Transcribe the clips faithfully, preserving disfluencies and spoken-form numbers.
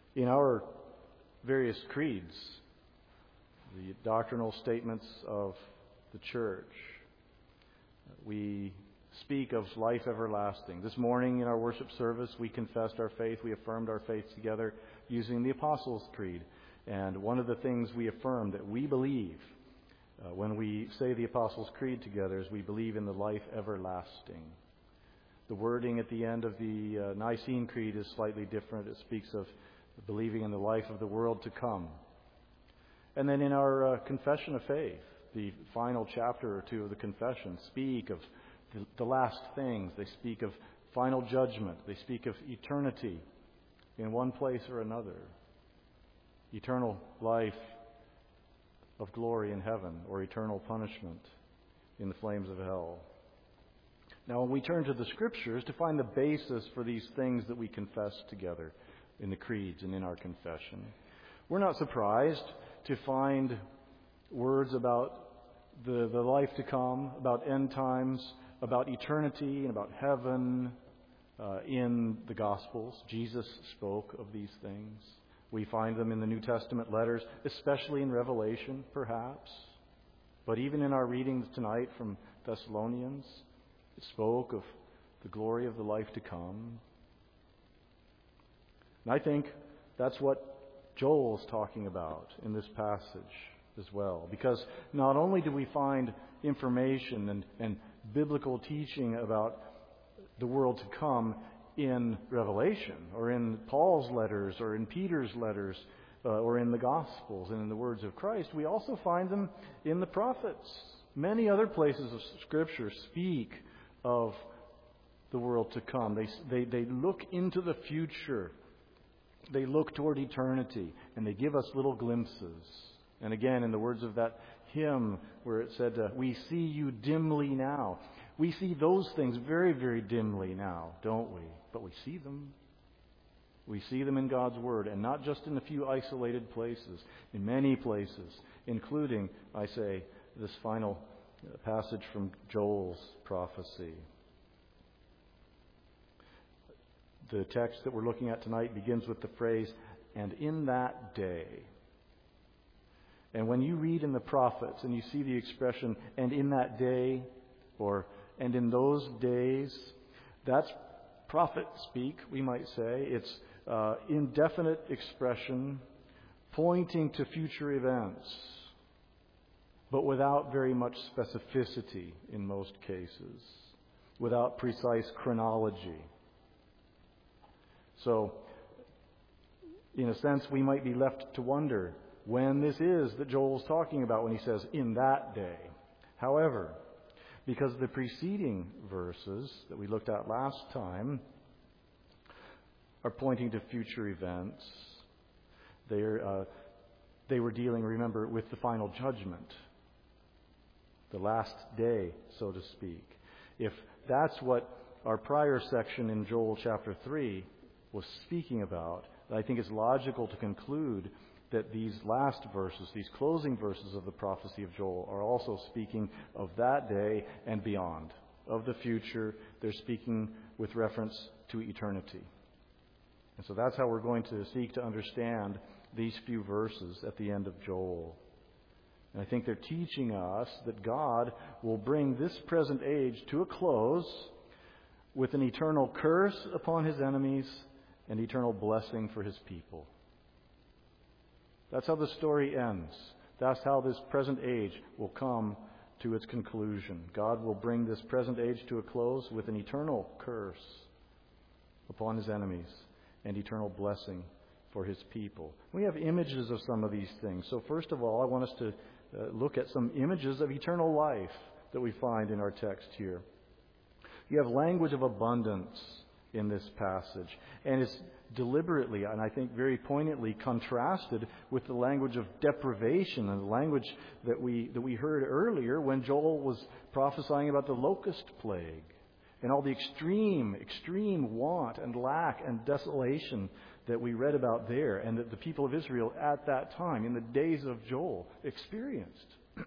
In our various creeds, the doctrinal statements of the church, we speak of life everlasting. This morning in our worship service, we confessed our faith. We affirmed our faith together using the Apostles' Creed. And one of the things we affirm that we believe uh, when we say the Apostles' Creed together is we believe in the life everlasting. The wording at the end of the uh, Nicene Creed is slightly different. It speaks of believing in the life of the world to come. And then in our uh, Confession of Faith, the final chapter or two of the Confession speak of the, the last things. They speak of final judgment. They speak of eternity in one place or another. Eternal life of glory in heaven or eternal punishment in the flames of hell. Now, when we turn to the Scriptures to find the basis for these things that we confess together in the creeds and in our confession, we're not surprised to find words about the, the life to come, about end times, about eternity, and about heaven uh, in the Gospels. Jesus spoke of these things. We find them in the New Testament letters, especially in Revelation, perhaps. But even in our readings tonight from Thessalonians, it spoke of the glory of the life to come. And I think that's what Joel is talking about in this passage as well. Because not only do we find information and, and biblical teaching about the world to come in Revelation, or in Paul's letters, or in Peter's letters, uh, or in the Gospels, and in the words of Christ, we also find them in the prophets. Many other places of Scripture speak of the world to come. They, they, they look into the future. They look toward eternity, and they give us little glimpses. And again, in the words of that hymn where it said, uh, we see you dimly now. We see those things very, very dimly now, don't we? But we see them. We see them in God's Word, and not just in a few isolated places, in many places, including, I say, this final passage from Joel's prophecy. The text that we're looking at tonight begins with the phrase, and in that day. And when you read in the prophets and you see the expression, and in that day, or and in those days, that's prophet speak, we might say. It's uh, indefinite expression pointing to future events, but without very much specificity in most cases, without precise chronology. So, in a sense, we might be left to wonder when this is that Joel's talking about when he says, in that day. However, because the preceding verses that we looked at last time are pointing to future events, they're, uh, they were dealing, remember, with the final judgment, the last day, so to speak. If that's what our prior section in Joel chapter three was speaking about, I think it's logical to conclude that these last verses, these closing verses of the prophecy of Joel, are also speaking of that day and beyond, of the future. They're speaking with reference to eternity. And so that's how we're going to seek to understand these few verses at the end of Joel. And I think they're teaching us that God will bring this present age to a close with an eternal curse upon His enemies and eternal blessing for His people. That's how the story ends. That's how this present age will come to its conclusion. God will bring this present age to a close with an eternal curse upon His enemies and eternal blessing for His people. We have images of some of these things. So first of all, I want us to uh, look at some images of eternal life that we find in our text here. You have language of abundance in this passage, and it's deliberately, and I think very poignantly, contrasted with the language of deprivation and the language that we that we heard earlier when Joel was prophesying about the locust plague and all the extreme, extreme want and lack and desolation that we read about there and that the people of Israel at that time, in the days of Joel, experienced.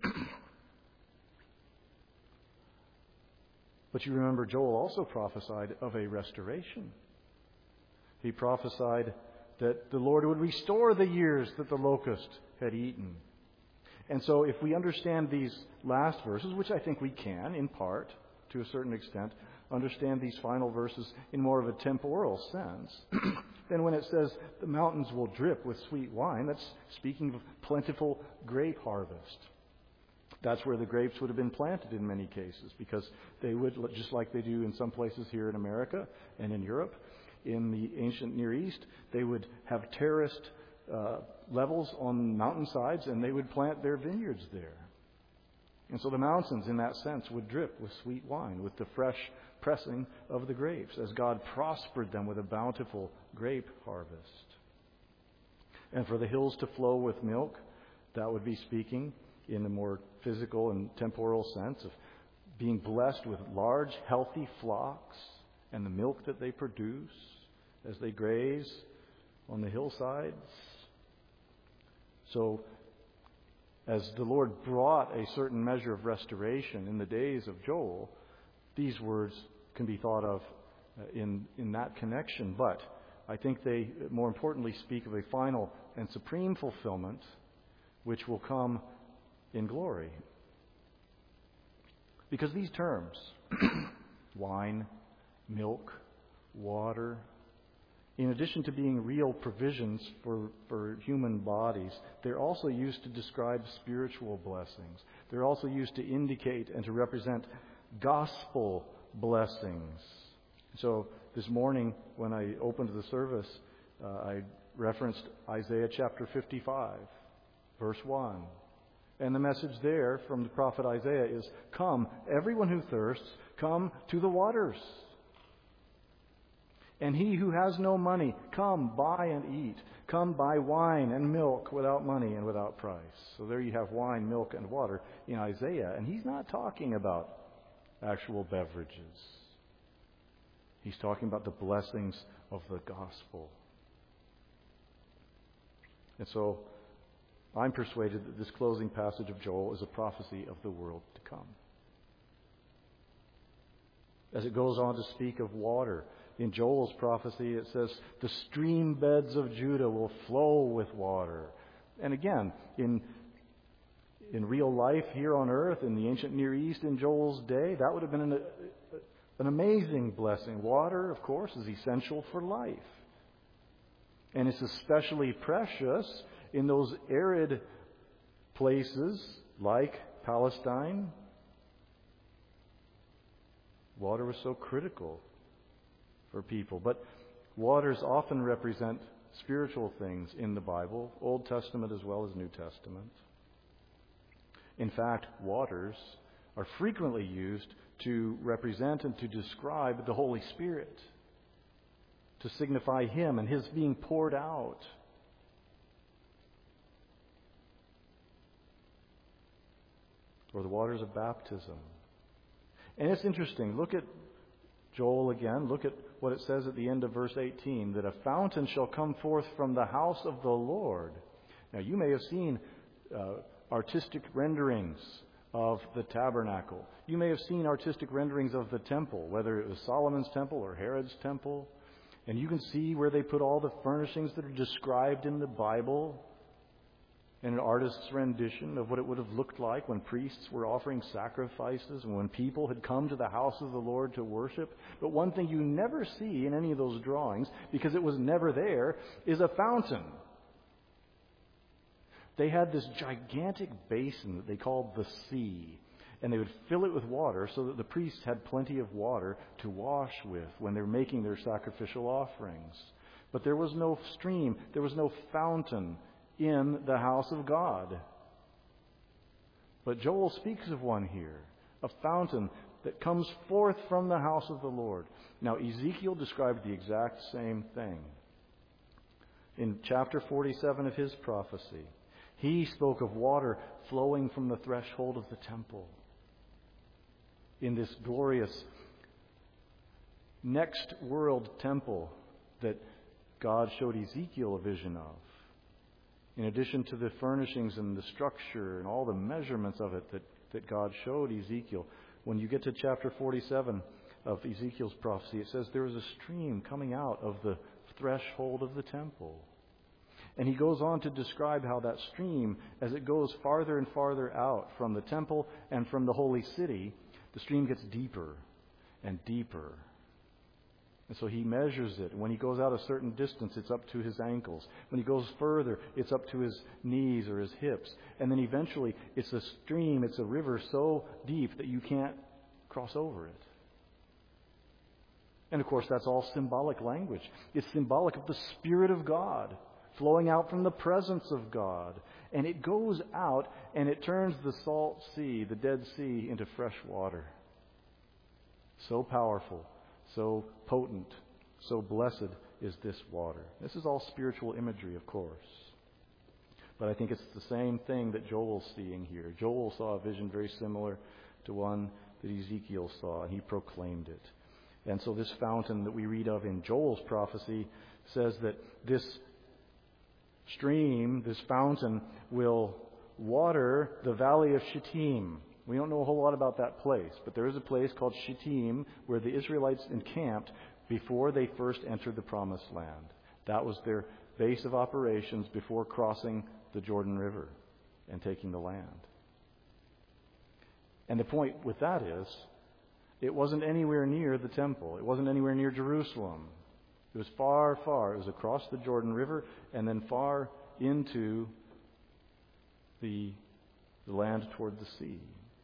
But you remember Joel also prophesied of a restoration. He prophesied that the Lord would restore the years that the locust had eaten. And so if we understand these last verses, which I think we can, in part, to a certain extent, understand these final verses in more of a temporal sense, then when it says the mountains will drip with sweet wine, that's speaking of plentiful grape harvest. That's where the grapes would have been planted in many cases, because they would, just like they do in some places here in America and in Europe, in the ancient Near East, they would have terraced uh, levels on mountainsides, and they would plant their vineyards there. And so the mountains, in that sense, would drip with sweet wine, with the fresh pressing of the grapes, as God prospered them with a bountiful grape harvest. And for the hills to flow with milk, that would be speaking in a more physical and temporal sense of being blessed with large, healthy flocks and the milk that they produce as they graze on the hillsides. So, as the Lord brought a certain measure of restoration in the days of Joel, these words can be thought of in, in that connection. But I think they, more importantly, speak of a final and supreme fulfillment which will come in glory. Because these terms, wine, milk, water, in addition to being real provisions for, for human bodies, they're also used to describe spiritual blessings. They're also used to indicate and to represent gospel blessings. So this morning, when I opened the service, uh, I referenced Isaiah chapter fifty-five, verse one. And the message there from the prophet Isaiah is, "Come, everyone who thirsts, come to the waters. And he who has no money, come, buy and eat. Come, buy wine and milk without money and without price." So there you have wine, milk, and water in Isaiah. And he's not talking about actual beverages. He's talking about the blessings of the gospel. And so I'm persuaded that this closing passage of Joel is a prophecy of the world to come. As it goes on to speak of water, in Joel's prophecy it says, "The stream beds of Judah will flow with water." And again, in in real life here on earth, in the ancient Near East in Joel's day, that would have been an, an amazing blessing. Water, of course, is essential for life. And it's especially precious in those arid places like Palestine. Water was so critical for people. But waters often represent spiritual things in the Bible, Old Testament as well as New Testament. In fact, waters are frequently used to represent and to describe the Holy Spirit, to signify Him and His being poured out. Or the waters of baptism. And it's interesting. Look at Joel again. Look at what it says at the end of verse eighteen, that a fountain shall come forth from the house of the Lord. Now, you may have seen uh, artistic renderings of the tabernacle. You may have seen artistic renderings of the temple, whether it was Solomon's temple or Herod's temple. And you can see where they put all the furnishings that are described in the Bible, and an artist's rendition of what it would have looked like when priests were offering sacrifices and when people had come to the house of the Lord to worship. But one thing you never see in any of those drawings, because it was never there, is a fountain. They had this gigantic basin that they called the sea, and they would fill it with water so that the priests had plenty of water to wash with when they were making their sacrificial offerings. But there was no stream, there was no fountain in the house of God. But Joel speaks of one here, a fountain that comes forth from the house of the Lord. Now, Ezekiel described the exact same thing. In chapter forty-seven of his prophecy, he spoke of water flowing from the threshold of the temple in this glorious next world temple that God showed Ezekiel a vision of. In addition to the furnishings and the structure and all the measurements of it that, that God showed Ezekiel, when you get to chapter forty-seven of Ezekiel's prophecy, it says there was a stream coming out of the threshold of the temple. And he goes on to describe how that stream, as it goes farther and farther out from the temple and from the holy city, the stream gets deeper and deeper. And so he measures it. When he goes out a certain distance, it's up to his ankles. When he goes further, it's up to his knees or his hips. And then eventually, it's a stream, it's a river so deep that you can't cross over it. And of course, that's all symbolic language. It's symbolic of the Spirit of God flowing out from the presence of God. And it goes out and it turns the salt sea, the Dead Sea, into fresh water. So powerful, so potent, so blessed is this water. This is all spiritual imagery, of course. But I think it's the same thing that Joel's seeing here. Joel saw a vision very similar to one that Ezekiel saw, and he proclaimed it. And so this fountain that we read of in Joel's prophecy says that this stream, this fountain, will water the valley of Shittim. We don't know a whole lot about that place, but there is a place called Shittim where the Israelites encamped before they first entered the Promised Land. That was their base of operations before crossing the Jordan River and taking the land. And the point with that is, it wasn't anywhere near the temple. It wasn't anywhere near Jerusalem. It was far, far. It was across the Jordan River and then far into the, the land toward the sea.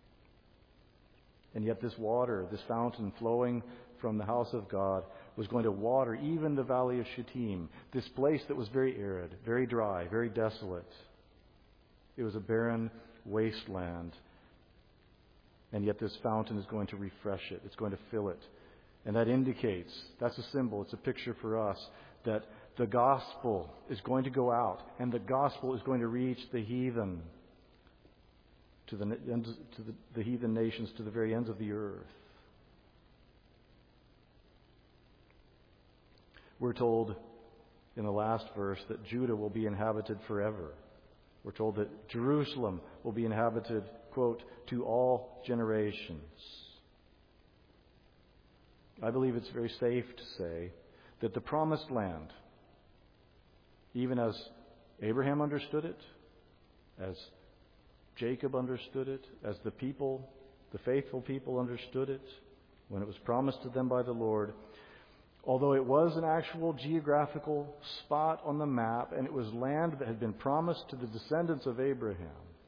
And yet this water, this fountain flowing from the house of God, was going to water even the valley of Shittim, this place that was very arid, very dry, very desolate. It was a barren wasteland. And yet this fountain is going to refresh it. It's going to fill it. And that indicates, that's a symbol, it's a picture for us, that the gospel is going to go out, and the gospel is going to reach the heathen, to the, to the, the heathen nations, to the very ends of the earth. We're told in the last verse that Judah will be inhabited forever. We're told that Jerusalem will be inhabited, quote, to all generations. I believe it's very safe to say that the Promised Land, even as Abraham understood it, as Jacob understood it, as the people, the faithful people understood it, when it was promised to them by the Lord, although it was an actual geographical spot on the map, and it was land that had been promised to the descendants of Abraham,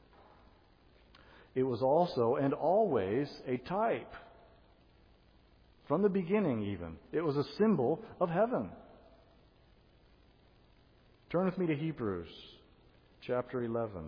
it was also and always a type. From the beginning even, it was a symbol of heaven. Turn with me to Hebrews chapter eleven.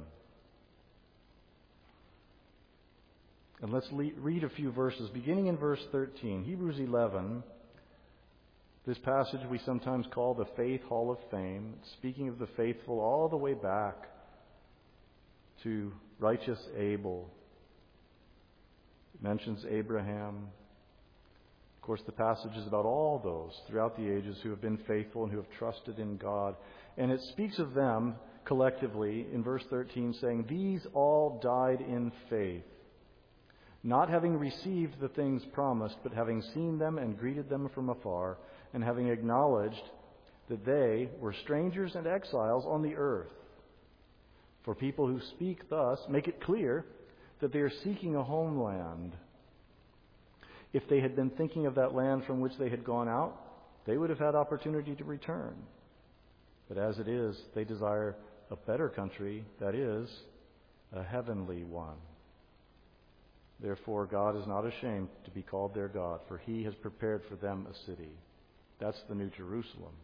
And let's le- read a few verses, beginning in verse thirteen. Hebrews eleven, this passage we sometimes call the Faith Hall of Fame, speaking of the faithful all the way back to righteous Abel. It mentions Abraham. Of course, the passage is about all those throughout the ages who have been faithful and who have trusted in God. And it speaks of them collectively in verse thirteen, saying, "These all died in faith, not having received the things promised, but having seen them and greeted them from afar, and having acknowledged that they were strangers and exiles on the earth. For people who speak thus make it clear that they are seeking a homeland. If they had been thinking of that land from which they had gone out, they would have had opportunity to return. But as it is, they desire a better country, that is, a heavenly one. Therefore, God is not ashamed to be called their God, for He has prepared for them a city." That's the New Jerusalem.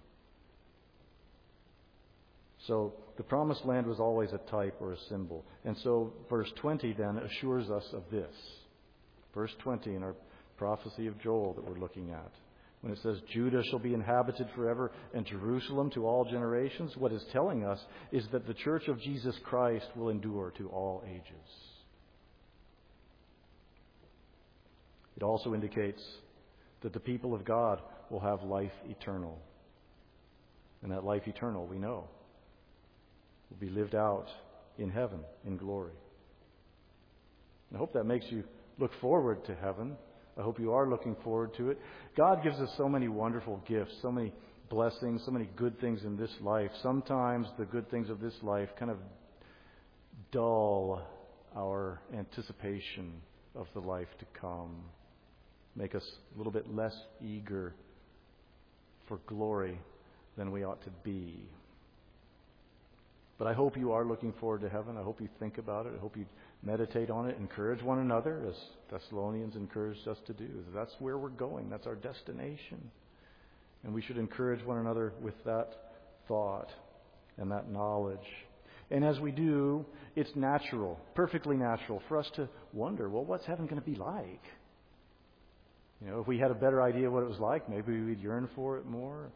So the Promised Land was always a type or a symbol. And so verse twenty then assures us of this. Verse twenty in our prophecy of Joel that we're looking at, when it says, "Judah shall be inhabited forever and Jerusalem to all generations," what it's telling us is that the church of Jesus Christ will endure to all ages. It also indicates that the people of God will have life eternal. And that life eternal, we know, will be lived out in heaven, in glory. And I hope that makes you look forward to heaven. I hope you are looking forward to it. God gives us so many wonderful gifts, so many blessings, so many good things in this life, sometimes the good things of this life kind of dull our anticipation of the life to come, make us a little bit less eager for glory than we ought to be. But I hope you are looking forward to heaven. I hope you think about it. I hope you meditate on it. Encourage one another, as Thessalonians encouraged us to do. That's where we're going. That's our destination. And we should encourage one another with that thought and that knowledge. And as we do, it's natural, perfectly natural, for us to wonder, well, what's heaven going to be like? You know, if we had a better idea of what it was like, maybe we'd yearn for it more.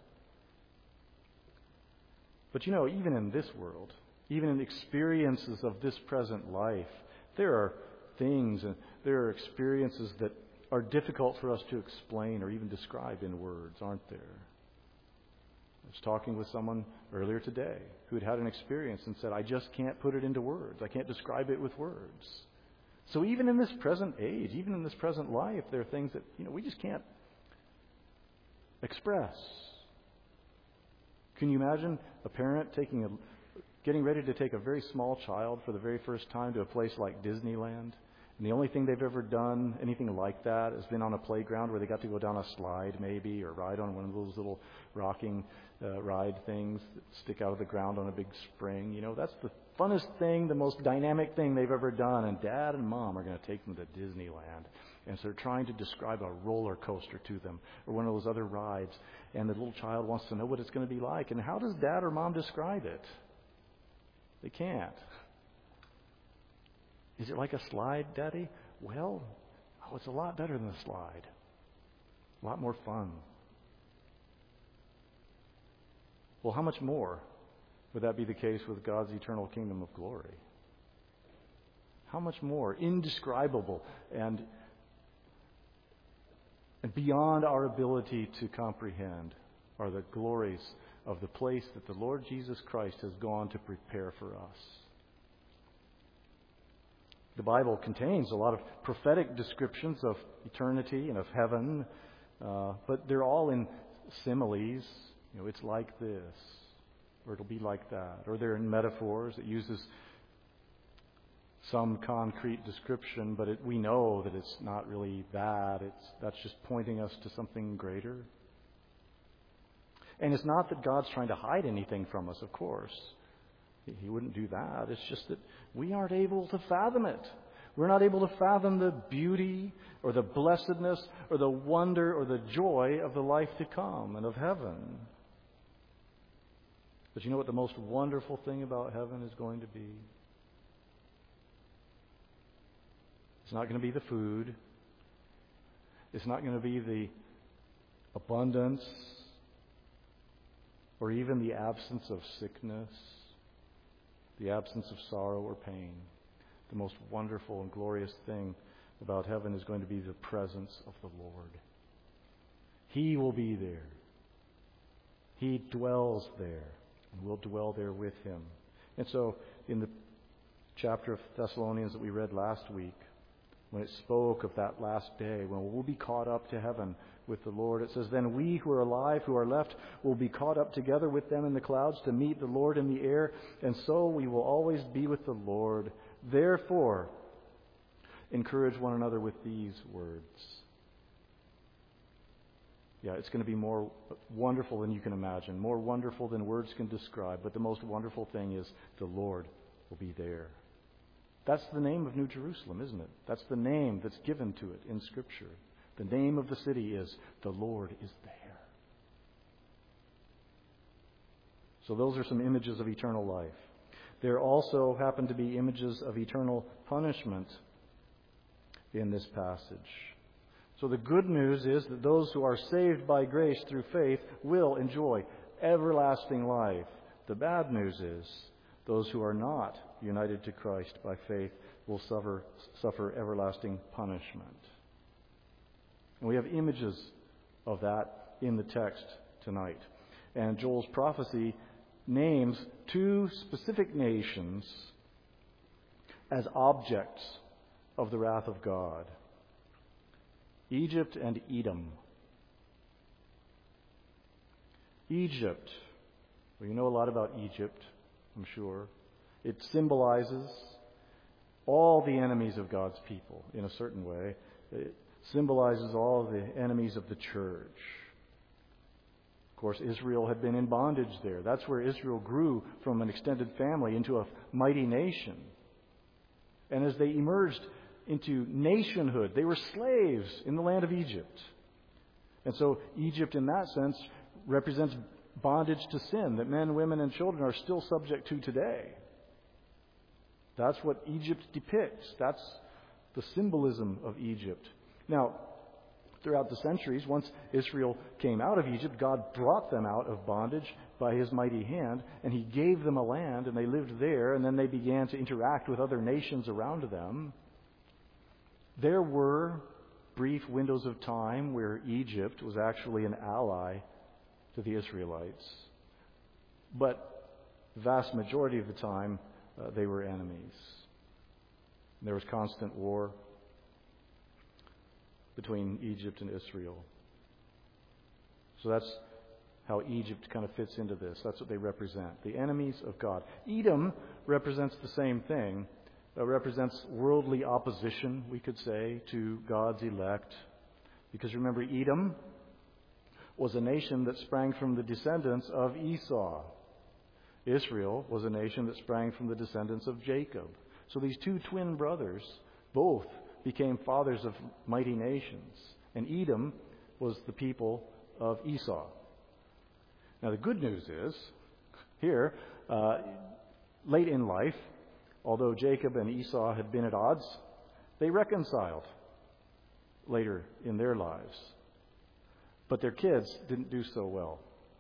But you know, even in this world, even in experiences of this present life, there are things and there are experiences that are difficult for us to explain or even describe in words, aren't there? I was talking with someone earlier today who had had an experience and said, I just can't put it into words. I can't describe it with words. So even in this present age, even in this present life, there are things that, you know, we just can't express. Can you imagine a parent taking a, getting ready to take a very small child for the very first time to a place like Disneyland? And the only thing they've ever done, anything like that, has been on a playground where they got to go down a slide maybe, or ride on one of those little rocking uh, ride things that stick out of the ground on a big spring. You know, that's the funnest thing, the most dynamic thing they've ever done. And Dad and Mom are going to take them to Disneyland. And so they're trying to describe a roller coaster to them, or one of those other rides. And the little child wants to know what it's going to be like. And how does Dad or Mom describe it? They can't. Is it like a slide, Daddy? Well, oh, it's a lot better than a slide. A lot more fun. Well, how much more would that be the case with God's eternal kingdom of glory? How much more indescribable and, and beyond our ability to comprehend are the glories of the place that the Lord Jesus Christ has gone to prepare for us. The Bible contains a lot of prophetic descriptions of eternity and of heaven, uh, but they're all in similes. You know, it's like this, or it'll be like that. Or they're in metaphors that uses some concrete description, but it, we know that it's not really that. It's that's just pointing us to something greater. And it's not that God's trying to hide anything from us, of course. He wouldn't do that. It's just that we aren't able to fathom it. We're not able to fathom the beauty or the blessedness or the wonder or the joy of the life to come and of heaven. But you know what the most wonderful thing about heaven is going to be? It's not going to be the food. It's not going to be the abundance or even the absence of sickness, the absence of sorrow or pain. The most wonderful and glorious thing about heaven is going to be the presence of the Lord. He will be there. He dwells there, and we'll dwell there with Him. And so, in the chapter of Thessalonians that we read last week, when it spoke of that last day, when we'll be caught up to heaven with the Lord, it says, Then we who are alive, who are left, will be caught up together with them in the clouds to meet the Lord in the air, and so we will always be with the Lord. Therefore, encourage one another with these words. Yeah, it's going to be more wonderful than you can imagine, more wonderful than words can describe, but the most wonderful thing is the Lord will be there. That's the name of New Jerusalem, isn't it? That's the name that's given to it in Scripture. The name of the city is the Lord is there. So those are some images of eternal life. There also happen to be images of eternal punishment in this passage. So the good news is that those who are saved by grace through faith will enjoy everlasting life. The bad news is those who are not united to Christ by faith will suffer, suffer everlasting punishment. And we have images of that in the text tonight. And Joel's prophecy names two specific nations as objects of the wrath of God: Egypt and Edom. Egypt. Well, you know a lot about Egypt, I'm sure. It symbolizes all the enemies of God's people in a certain way. It symbolizes all the enemies of the church. Of course, Israel had been in bondage there. That's where Israel grew from an extended family into a mighty nation. And as they emerged into nationhood, they were slaves in the land of Egypt. And so Egypt, in that sense, represents bondage to sin that men, women, and children are still subject to today. That's what Egypt depicts. That's the symbolism of Egypt. Now, throughout the centuries, once Israel came out of Egypt, God brought them out of bondage by His mighty hand, and He gave them a land, and they lived there, and then they began to interact with other nations around them. There were brief windows of time where Egypt was actually an ally to the Israelites, but the vast majority of the time, uh, they were enemies. There was constant war between Egypt and Israel. So that's how Egypt kind of fits into this. That's what they represent, the enemies of God. Edom represents the same thing. It represents worldly opposition, we could say, to God's elect. Because remember, Edom was a nation that sprang from the descendants of Esau. Israel was a nation that sprang from the descendants of Jacob. So these two twin brothers both became fathers of mighty nations. And Edom was the people of Esau. Now the good news is, here, uh, late in life, although Jacob and Esau had been at odds, they reconciled later in their lives. But their kids didn't do so well.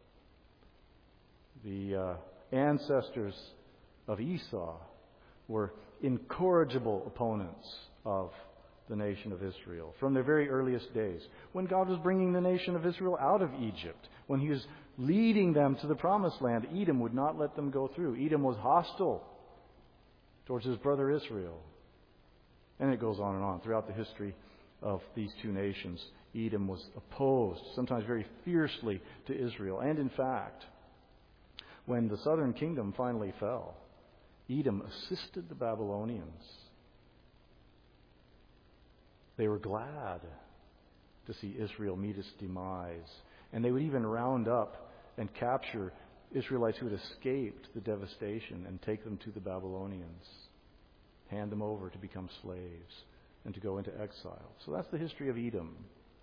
The uh, ancestors of Esau were incorrigible opponents of the nation of Israel from their very earliest days. When God was bringing the nation of Israel out of Egypt, when He was leading them to the promised land, Edom would not let them go through. Edom was hostile towards his brother Israel. And it goes on and on throughout the history of these two nations. Edom was opposed, sometimes very fiercely, to Israel. And in fact, when the southern kingdom finally fell, Edom assisted the Babylonians. They were glad to see Israel meet its demise. And they would even round up and capture Israelites who had escaped the devastation and take them to the Babylonians, hand them over to become slaves and to go into exile. So that's the history of Edom.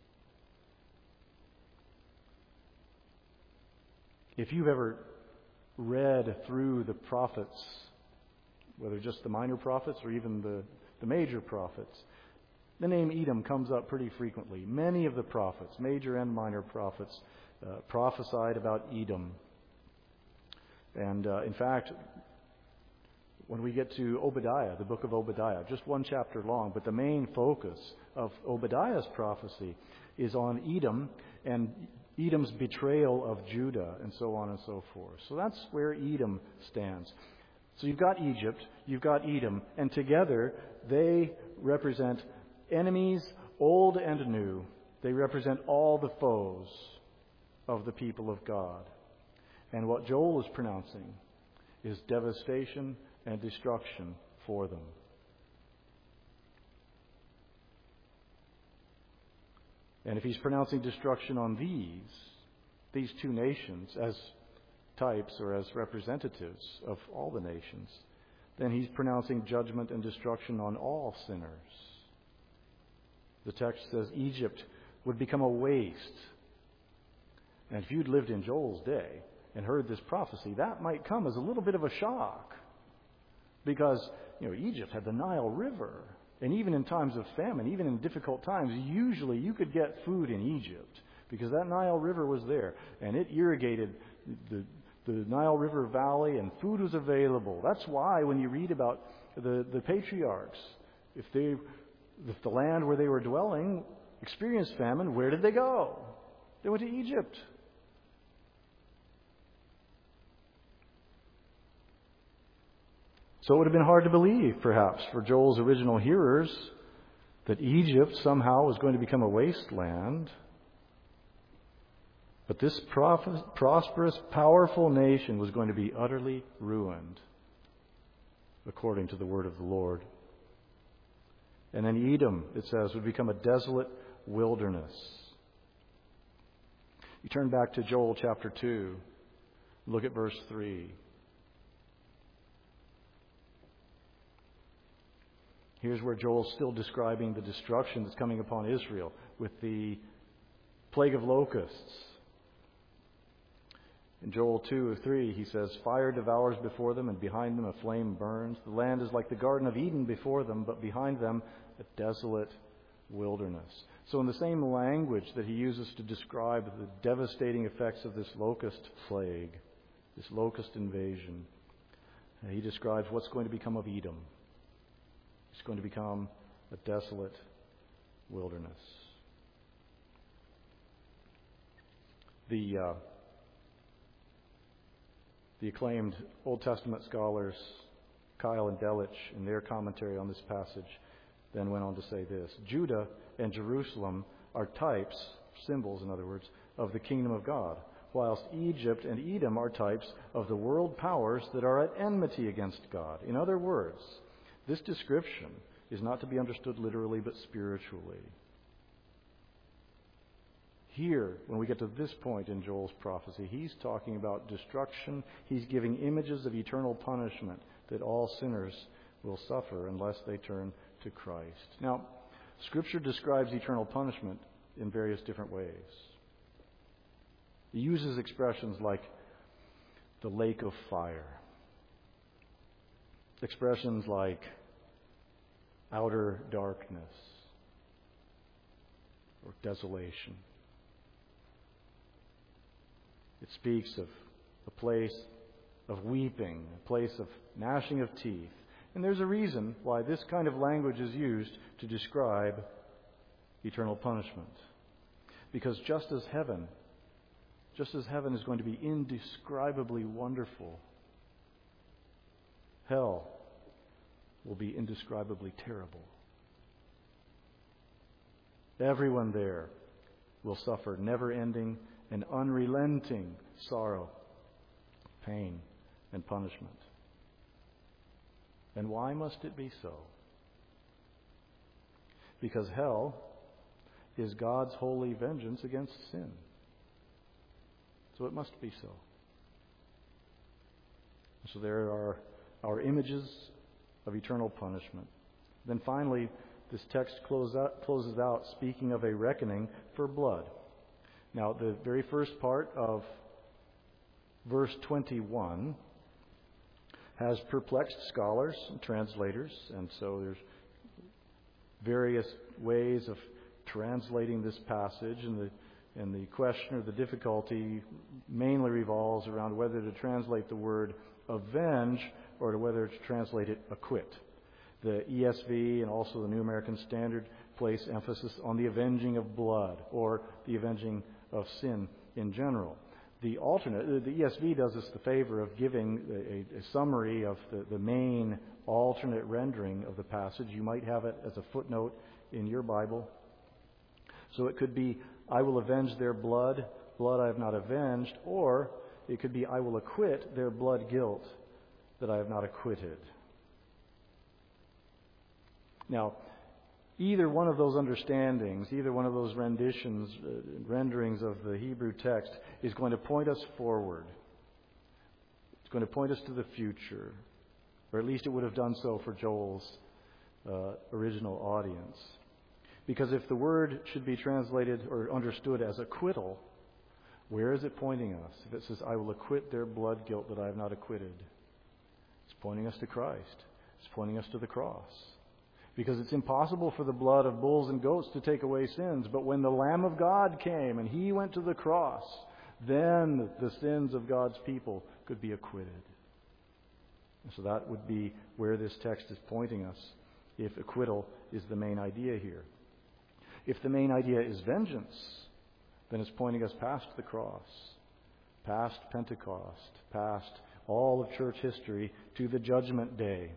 If you've ever read through the prophets, whether just the minor prophets or even the, the major prophets, the name Edom comes up pretty frequently. Many of the prophets, major and minor prophets, uh, prophesied about Edom. And uh, in fact, when we get to Obadiah, the book of Obadiah, just one chapter long, but the main focus of Obadiah's prophecy is on Edom and Edom's betrayal of Judah and so on and so forth. So that's where Edom stands. So you've got Egypt, you've got Edom, and together they represent enemies, old and new. They represent all the foes of the people of God. And what Joel is pronouncing is devastation and destruction for them. And if he's pronouncing destruction on these, these two nations as types or as representatives of all the nations, then he's pronouncing judgment and destruction on all sinners. The text says Egypt would become a waste. And if you'd lived in Joel's day and heard this prophecy, that might come as a little bit of a shock. Because, you know, Egypt had the Nile River. And even in times of famine, even in difficult times, usually you could get food in Egypt because that Nile River was there. And it irrigated the, the Nile River Valley, and food was available. That's why when you read about the, the patriarchs, if they... If the land where they were dwelling experienced famine, where did they go? They went to Egypt. So it would have been hard to believe, perhaps, for Joel's original hearers that Egypt somehow was going to become a wasteland. But this prof- prosperous, powerful nation was going to be utterly ruined, according to the word of the Lord. And then Edom, it says, would become a desolate wilderness. You turn back to Joel chapter two. Look at verse three. Here's where Joel's still describing the destruction that's coming upon Israel with the plague of locusts. In Joel two three, he says, "Fire devours before them, and behind them a flame burns. The land is like the Garden of Eden before them, but behind them a desolate wilderness." So in the same language that he uses to describe the devastating effects of this locust plague, this locust invasion, he describes what's going to become of Edom. It's going to become a desolate wilderness. The uh, the acclaimed Old Testament scholars Kyle and Delitzsch, in their commentary on this passage, then went on to say this: Judah and Jerusalem are types, symbols in other words, of the kingdom of God, whilst Egypt and Edom are types of the world powers that are at enmity against God. In other words, this description is not to be understood literally but spiritually. Here, when we get to this point in Joel's prophecy, he's talking about destruction. He's giving images of eternal punishment that all sinners will suffer unless they turn to Christ. Now, Scripture describes eternal punishment in various different ways. It uses expressions like the lake of fire, expressions like outer darkness or desolation. It speaks of a place of weeping, a place of gnashing of teeth. And there's a reason why this kind of language is used to describe eternal punishment. Because just as heaven, just as heaven is going to be indescribably wonderful, hell will be indescribably terrible. Everyone there will suffer never-ending and unrelenting sorrow, pain, and punishment. And why must it be so? Because hell is God's holy vengeance against sin. So it must be so. So there are our images of eternal punishment. Then finally, this text close out, closes out speaking of a reckoning for blood. Now, the very first part of verse twenty-one has perplexed scholars and translators, and so there's various ways of translating this passage, and the and the question or the difficulty mainly revolves around whether to translate the word avenge or to whether to translate it acquit. The E S V and also the New American Standard place emphasis on the avenging of blood or the avenging of sin in general. The alternate, the E S V does us the favor of giving a, a summary of the, the main alternate rendering of the passage. You might have it as a footnote in your Bible. So it could be, I will avenge their blood, blood I have not avenged, or it could be, I will acquit their blood guilt that I have not acquitted. Now, either one of those understandings, either one of those renditions, uh, renderings of the Hebrew text is going to point us forward. It's going to point us to the future, or at least it would have done so for Joel's uh, original audience. Because if the word should be translated or understood as acquittal, where is it pointing us? If it says, I will acquit their blood guilt that I have not acquitted, it's pointing us to Christ. It's pointing us to the cross. Because it's impossible for the blood of bulls and goats to take away sins. But when the Lamb of God came and He went to the cross, then the sins of God's people could be acquitted. And so that would be where this text is pointing us, if acquittal is the main idea here. If the main idea is vengeance, then it's pointing us past the cross, past Pentecost, past all of church history to the judgment day.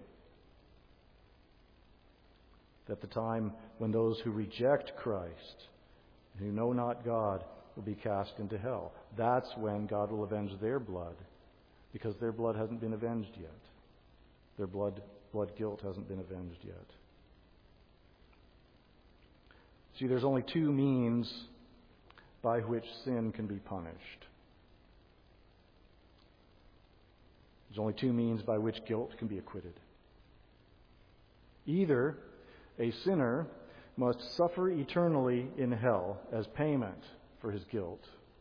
At the time when those who reject Christ, who know not God, will be cast into hell. That's when God will avenge their blood, because their blood hasn't been avenged yet. Their blood, blood guilt hasn't been avenged yet. See, there's only two means by which sin can be punished. There's only two means by which guilt can be acquitted. Either a sinner must suffer eternally in hell as payment for his guilt,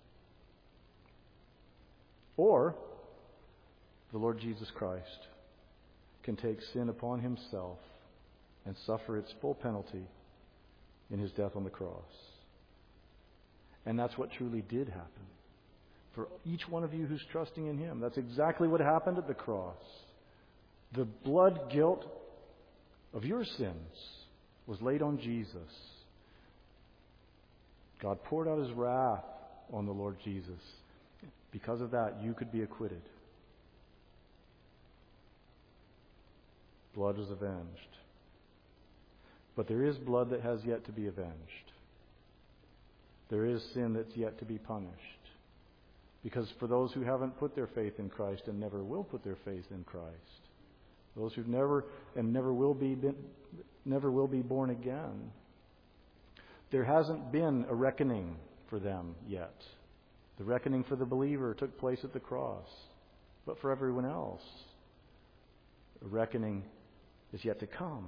or the Lord Jesus Christ can take sin upon himself and suffer its full penalty in his death on the cross. And that's what truly did happen for each one of you who's trusting in him. That's exactly what happened at the cross. The blood guilt of your sins was laid on Jesus. God poured out his wrath on the Lord Jesus. Because of that, you could be acquitted. Blood was avenged. But there is blood that has yet to be avenged. There is sin that's yet to be punished. Because for those who haven't put their faith in Christ and never will put their faith in Christ, those who've never and never will be been, never will be born again, there hasn't been a reckoning for them yet. The reckoning for the believer took place at the cross. But for everyone else, a reckoning is yet to come.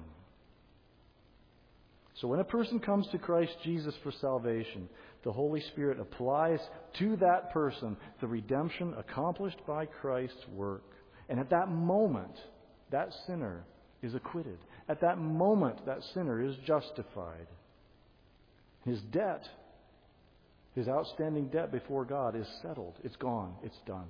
So when a person comes to Christ Jesus for salvation, the Holy Spirit applies to that person the redemption accomplished by Christ's work. And at that moment, that sinner is acquitted. At that moment, that sinner is justified. His debt, his outstanding debt before God is settled. It's gone. It's done.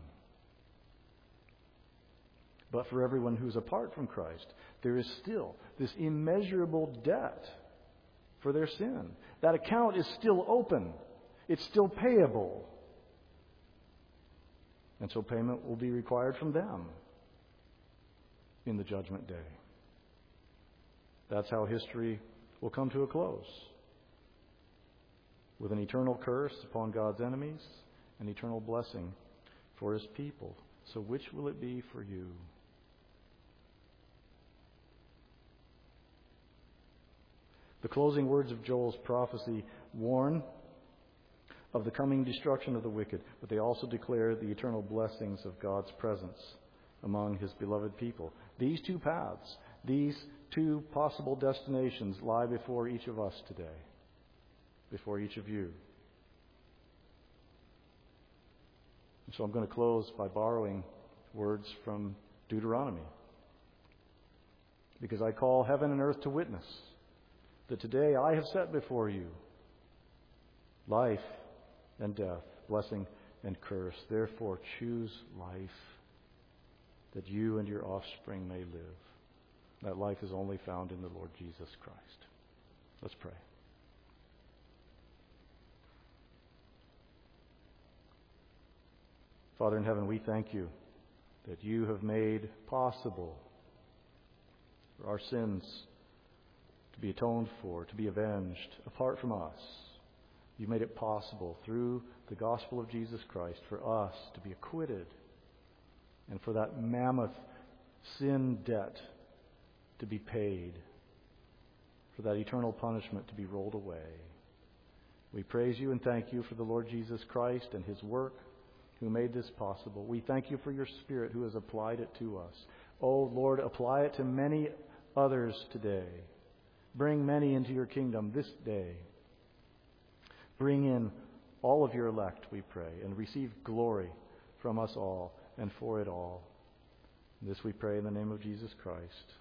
But for everyone who's apart from Christ, there is still this immeasurable debt for their sin. That account is still open. It's still payable. And so payment will be required from them in the judgment day. That's how history will come to a close, with an eternal curse upon God's enemies and eternal blessing for his people. So which will it be for you? The closing words of Joel's prophecy warn of the coming destruction of the wicked, but they also declare the eternal blessings of God's presence among his beloved people. These two paths, these two possible destinations lie before each of us today, before each of you. And so I'm going to close by borrowing words from Deuteronomy, because I call heaven and earth to witness that today I have set before you life and death, blessing and curse. Therefore, choose life, that you and your offspring may live. That life is only found in the Lord Jesus Christ. Let's pray. Father in heaven, we thank you that you have made possible for our sins to be atoned for, to be avenged apart from us. You made it possible through the gospel of Jesus Christ for us to be acquitted, and for that mammoth sin debt to be paid, for that eternal punishment to be rolled away. We praise you and thank you for the Lord Jesus Christ and his work, who made this possible. We thank you for your Spirit who has applied it to us. Oh Lord, apply it to many others today. Bring many into your kingdom this day. Bring in all of your elect, we pray, and receive glory from us all and for it all. This we pray in the name of Jesus Christ.